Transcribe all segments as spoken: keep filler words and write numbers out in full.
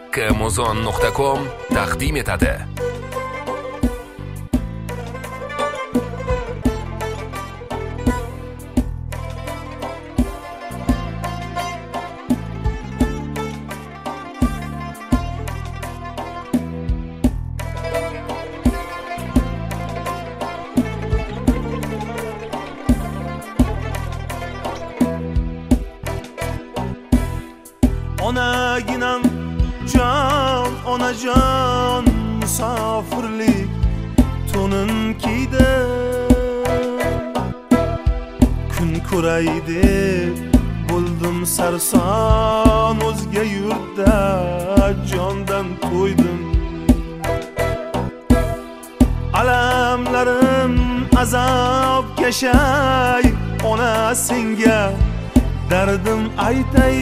kmozon nuqta com taqdim etadi. Onaginam jon, onajon, musofirlik to'nin kiydi. Kun ko'ray deb bo'ldim sarson, o'zga yurtda jondan to'ydim. Alamlarim azob kashay, ona senga dardim aytay.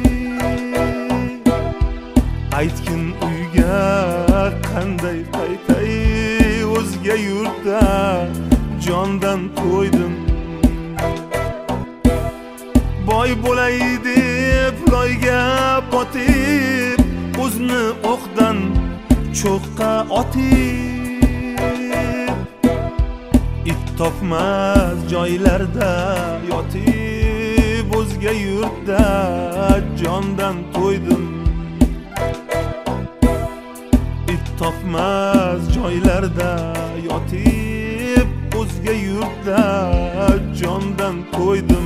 Aytgin uyga qanday qaytay, o'zga yurtda jondan to'ydim. Boy bo'lay deb loyga botib, o'zni o'qdan cho'qqa otib, it topmas joylarda yotib, o'zga yurtda jondan to'ydim. Topmaz joylarda yotib, o'zga yurtda jondan to'ydim.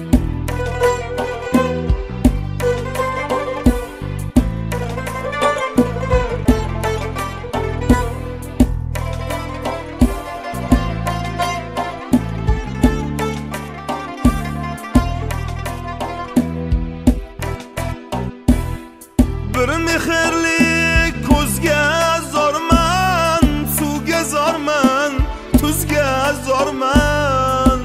Bir mehrli ko'zga zorman, suvga zorman, tuzga zorman.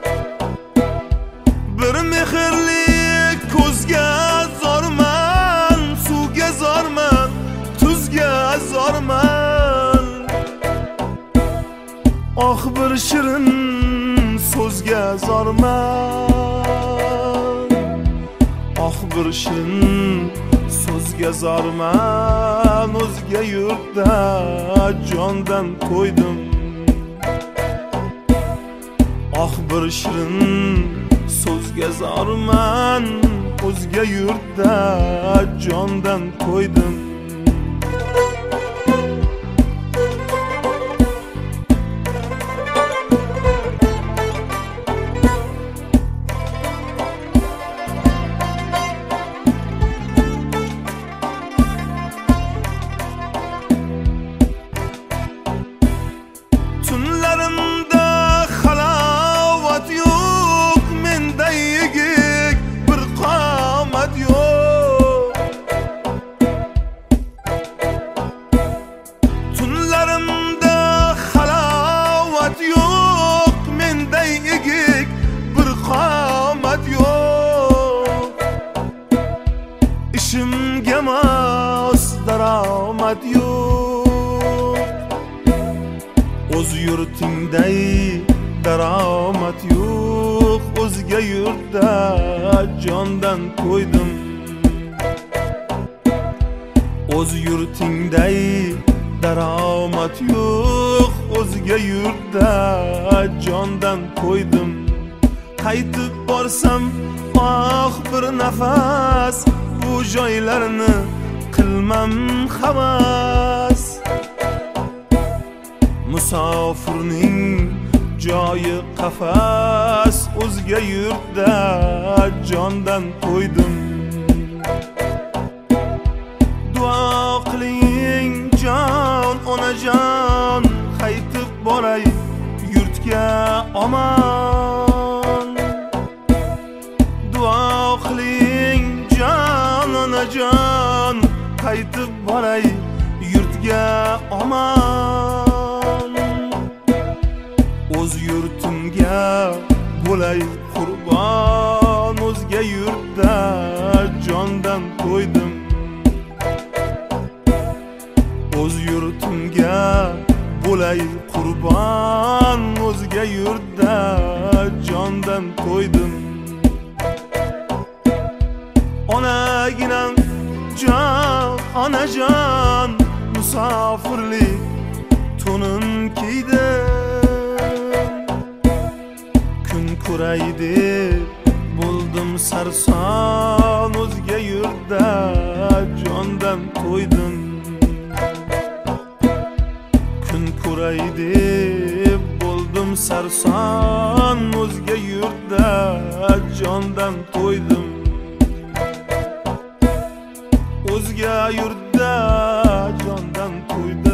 Bir mehrli ko'zga zorman, suvga zorman, tuzga zorman. Oh bir shirin so'zga zorman, oh bir shirin so'zga zorman, o'zga yurtda jondan to'ydim. Oh bir shirin so'zga zorman, o'zga yurtda jondan to'ydim. Tunlarimda halovat yo'q, menda yigit bir qomat yo'q. Tunlarimda halovat yo'q, menda yigit bir qomat yo'q. Ishimga mos daromad yo'q, o'z yurtingday daromad yo'q, o'zga yurtda jondan to'ydim. O'z yurtingday daromad yo'q, o'zga yurtda jondan to'ydim. Qaytib borsam oh bir nafas, bu joylarni qilmam havas. Musofirning joyi qafas, o'zga yurtda jondan to'ydim. Duo qiling jon, onajon, qaytib boray yurtga omon. Duo qiling jon, onajon, qaytib boray yurtga omon. O'z yurtimga bo'lay qurbon, o'zga yurtda jondan to'ydim. O'z yurtimga bo'lay qurbon, o'zga yurtda jondan to'ydim. Onaginam jon, onajon musofirlik to'nin kiydim. Kun ko'ray deb bo'ldim sarson, o'zga yurtda jondan to'ydim. Kun ko'ray deb bo'ldim sarson, o'zga yurtda jondan to'ydim. O'zga yurtda jondan to'ydim.